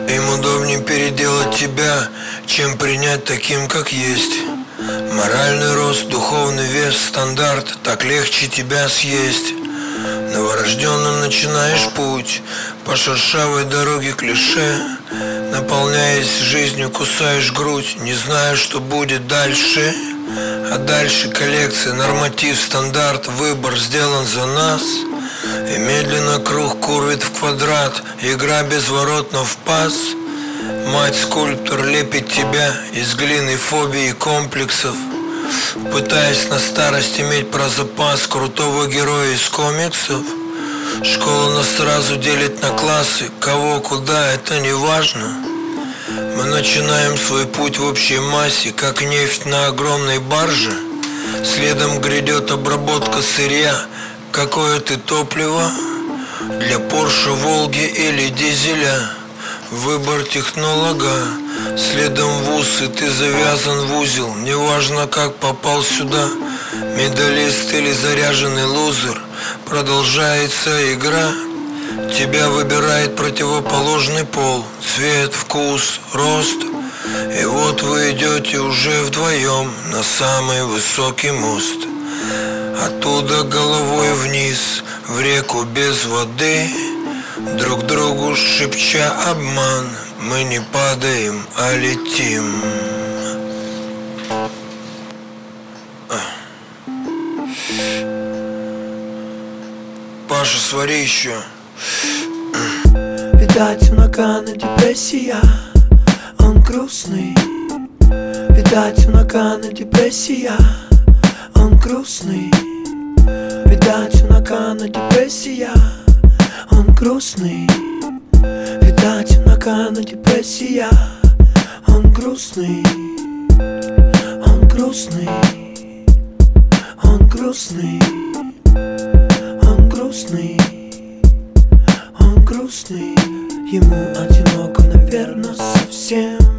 Им удобнее переделать тебя, чем принять таким, как есть. Моральный рост, духовный вес, стандарт, так легче тебя съесть. Новорожденным начинаешь путь по шершавой дороге клише. Наполняясь жизнью, кусаешь грудь, не зная, что будет дальше. А дальше коллекция, норматив, стандарт, выбор сделан за нас. И медленно круг курвит в квадрат, игра без ворот, но в пас. Мать-скульптор лепит тебя из глины, фобий и комплексов, пытаясь на старость иметь про запас крутого героя из комиксов. Школа нас сразу делит на классы, кого, куда, это не важно. Мы начинаем свой путь в общей массе, как нефть на огромной барже. Следом грядет обработка сырья. Какое ты топливо? Для Порше, Волги или дизеля? Выбор технолога. Следом в ус, и ты завязан в узел. Неважно, как попал сюда, медалист или заряженный лузер. Продолжается игра. Тебя выбирает противоположный пол, цвет, вкус, рост. И вот вы идете уже вдвоем на самый высокий мост. Оттуда головой вниз, в реку без воды, друг другу шепча обман. Мы не падаем, а летим. Паша, свари еще. Видать, у Нагана депрессия, он грустный. Видать, у Нагана депрессия, он грустный. Видать, у Нагана депрессия, он грустный. Видать, у Нагана депрессия, он грустный. Он грустный. Он грустный. Он грустный. Он грустный. Ему одиноко, наверное, совсем.